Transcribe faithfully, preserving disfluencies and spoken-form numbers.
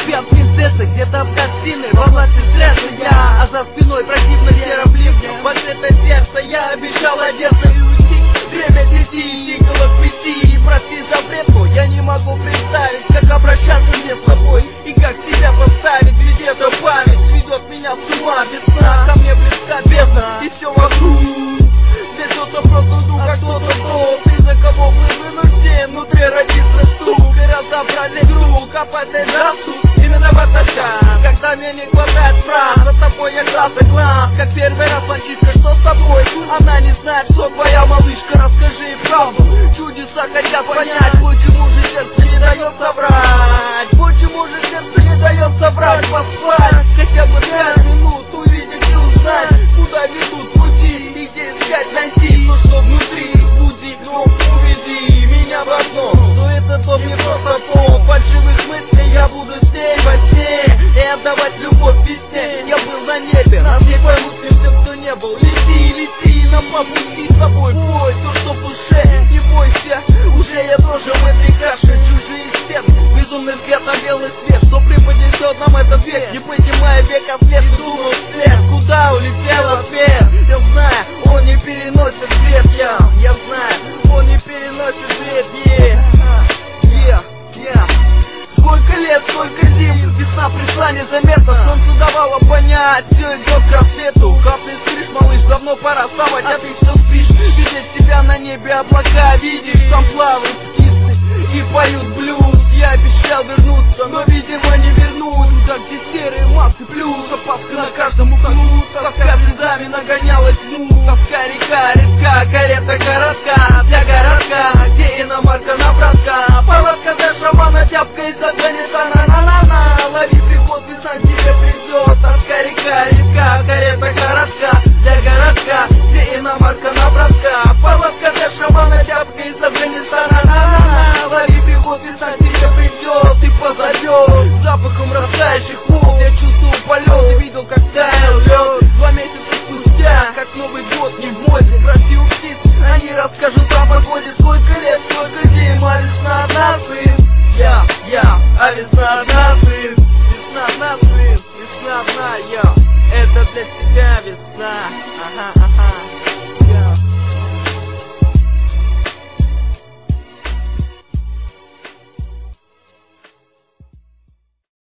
тебя принцесса, где-то в гостиной, во власти стресса я, а за спиной противно серым ливнем. Вот это сердце, я обещал одеться и уйти. Время детей, тикало к пяти, и прости запрет, но я не могу представить, как обращаться мне с тобой и как себя поставить, ведь эта память сведет меня с ума. Весна ко мне близка бездна, и все вокруг. Здесь кто-то просто друг, а кто-то то, ты за кого вы вынужден, внутри родиться стук, и разобрали друг, а по этой жасу именно в этот час, когда мне не хватает фраз, за тобой я глаз и глаз, как первый раз мальчишка, что с тобой, она не знает, что твоя малышка, расскажи ей правду, чудеса хотят понять, почему же сердце не дает соврать, почему же сердце не дает соврать, поспать, хотя бы пять минут, увидеть и узнать, куда ведут пути, и где искать найти, то что внутри, буди, но уведи меня в окно, то это то мне просто по фальшивых мыслей, я буду с ней во сне, и отдавать любовь весне, я был на небе, нас не поймут все, кто не был, лети, лети, нам по пути с тобой, бой, то что в душе, не бойся, уже я тоже в этой каше, чужие стены, безумный взгляд на белый свет, что преподнесет нам этот век, не поднимая века вслед, и думал вслед, куда улетел ответ, я знаю, он не переносит свет, я, я знаю, он не переносит свет, yeah, yeah, yeah. Сколько лет, сколько зим, весна пришла незаметно, солнце давало понять, все идет к рассвету, капли с крыш, малыш, давно пора вставать, а ты все спишь, видеть тебя на небе облака, видишь, там плавают птицы и поют блюз, я обещал вернуться, но видимо не вернусь, туда где серые массы плюс, опаска на каждом углу, тоска слезами нагоняла тьму, тоска река, редка, карета городка, для городка, где иномарка на братка, палатка для шамана, тяпка из Афганистана, на-на-на, лови приход, весна тебе придет, тоска река, редка, карета городка, для городка, где иномарка на братка, палатка для шамана, тяпка из Афганистана, на-на-на, лови приход, весна тебе придет, и позовет, запахом растающих волн, я чувствую полет, видел, как таял лед, два месяца спустя, как Новый год не в моде, спроси у птиц, они расскажут о погоде, сколько лет, сколько зим, а весна одна, сын, я, я, а весна одна, сын, весна одна, сын, весна одна, я, это для тебя весна, ага, ага.